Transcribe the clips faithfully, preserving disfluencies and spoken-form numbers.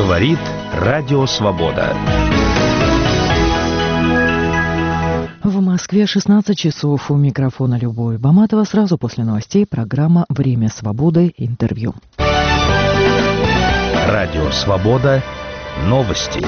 Говорит Радио Свобода. В Москве шестнадцать часов. У микрофона Любовь Баматова. Сразу после новостей программа «Время свободы. Интервью». Радио Свобода. Новости.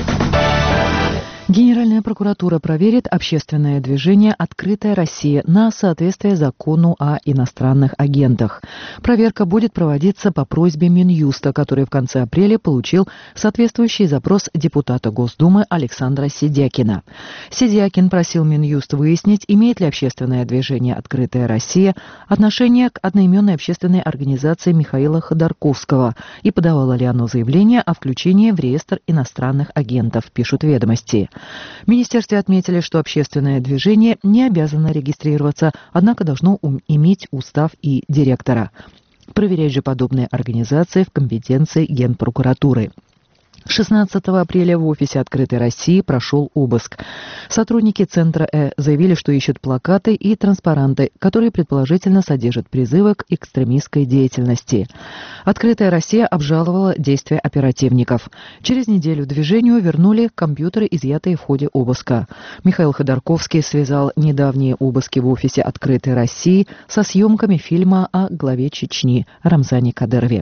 Генеральная прокуратура проверит общественное движение «Открытая Россия» на соответствие закону о иностранных агентах. Проверка будет проводиться по просьбе Минюста, который в конце апреля получил соответствующий запрос депутата Госдумы Александра Сидякина. Сидякин просил Минюст выяснить, имеет ли общественное движение «Открытая Россия» отношение к одноименной общественной организации Михаила Ходорковского и подавало ли оно заявление о включении в реестр иностранных агентов, пишут «Ведомости». В министерстве отметили, что общественное движение не обязано регистрироваться, однако должно иметь устав и директора. Проверять же подобные организации в компетенции Генпрокуратуры. шестнадцатого апреля в офисе «Открытой России» прошел обыск. Сотрудники Центра Э заявили, что ищут плакаты и транспаранты, которые предположительно содержат призывы к экстремистской деятельности. «Открытая Россия» обжаловала действия оперативников. Через неделю движению вернули компьютеры, изъятые в ходе обыска. Михаил Ходорковский связал недавние обыски в офисе «Открытой России» со съемками фильма о главе Чечни Рамзане Кадырове.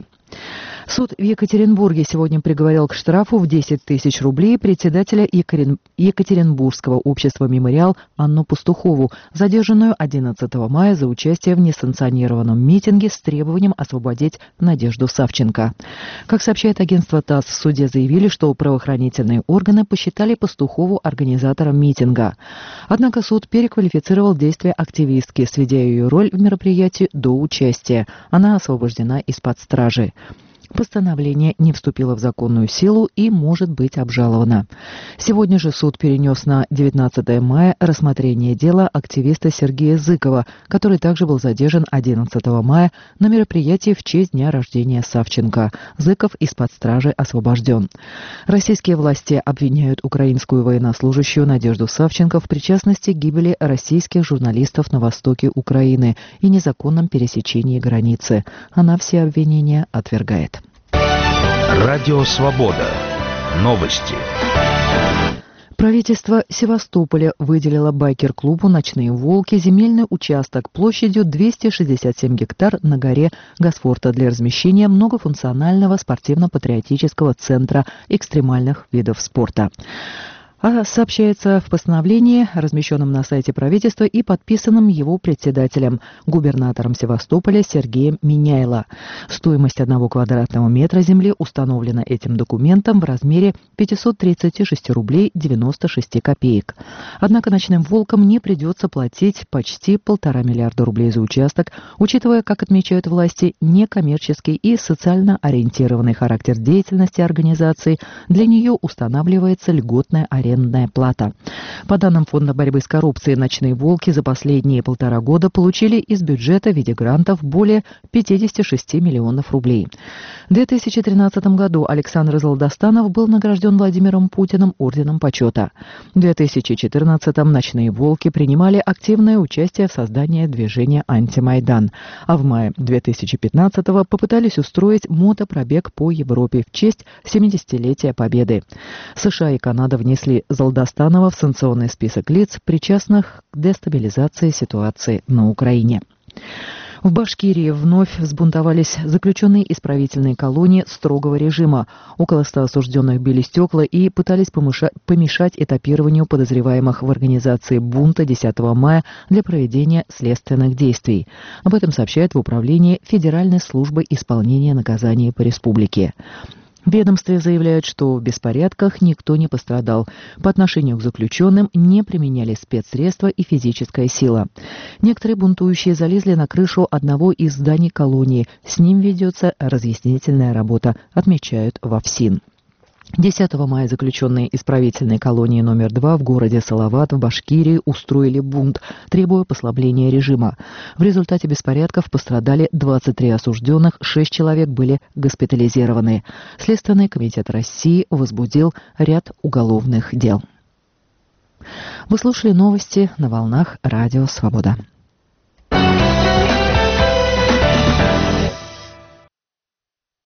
Суд в Екатеринбурге сегодня приговорил к штрафу в десять тысяч рублей председателя Екатерин... Екатеринбургского общества «Мемориал» Анну Пастухову, задержанную одиннадцатого мая за участие в несанкционированном митинге с требованием освободить Надежду Савченко. Как сообщает агентство ТАСС, в суде заявили, что правоохранительные органы посчитали Пастухову организатором митинга. Однако суд переквалифицировал действия активистки, сведя ее роль в мероприятии до участия. Она освобождена из-под стражи. Постановление не вступило в законную силу и может быть обжаловано. Сегодня же суд перенес на девятнадцатое мая рассмотрение дела активиста Сергея Зыкова, который также был задержан одиннадцатого мая на мероприятии в честь дня рождения Савченко. Зыков из-под стражи освобожден. Российские власти обвиняют украинскую военнослужащую Надежду Савченко в причастности к гибели российских журналистов на востоке Украины и незаконном пересечении границы. Она все обвинения отвергает. Радио Свобода. Новости. Правительство Севастополя выделило байкер-клубу «Ночные волки» земельный участок площадью двести шестьдесят семь гектар на горе Госфорта для размещения многофункционального спортивно-патриотического центра экстремальных видов спорта. А сообщается в постановлении, размещенном на сайте правительства и подписанном его председателем, губернатором Севастополя Сергеем Миняйло. Стоимость одного квадратного метра земли установлена этим документом в размере пятьсот тридцать шесть рублей девяносто шесть копеек. Однако «Ночным волкам» не придется платить почти полтора миллиарда рублей за участок, учитывая, как отмечают власти, некоммерческий и социально ориентированный характер деятельности организации. Для нее устанавливается льготная аренда. Арендная плата. По данным Фонда борьбы с коррупцией, «Ночные волки» за последние полтора года получили из бюджета в виде грантов более пятьдесят шесть миллионов рублей. В две тысячи тринадцатом году Александр Золдостанов был награжден Владимиром Путиным орденом почета. В две тысячи четырнадцатом «Ночные волки» принимали активное участие в создании движения «Антимайдан», а в мае две тысячи пятнадцатого попытались устроить мотопробег по Европе в честь семидесятилетия Победы. США и Канада внесли Золдостанова в санкционный список лиц, причастных к дестабилизации ситуации на Украине. В Башкирии вновь взбунтовались заключенные исправительной колонии строгого режима. Около ста осужденных били стекла и пытались помешать, помешать этапированию подозреваемых в организации бунта десятого мая для проведения следственных действий. Об этом сообщают в управлении Федеральной службы исполнения наказаний по республике. В ведомстве заявляют, что в беспорядках никто не пострадал. По отношению к заключенным не применяли спецсредства и физическая сила. Некоторые бунтующие залезли на крышу одного из зданий колонии. С ним ведется разъяснительная работа, отмечают в ОФСИН. десятого мая заключенные исправительной колонии номер два в городе Салават в Башкирии устроили бунт, требуя послабления режима. В результате беспорядков пострадали двадцать три осужденных, шесть человек были госпитализированы. Следственный комитет России возбудил ряд уголовных дел. Вы слушали новости на волнах Радио Свобода.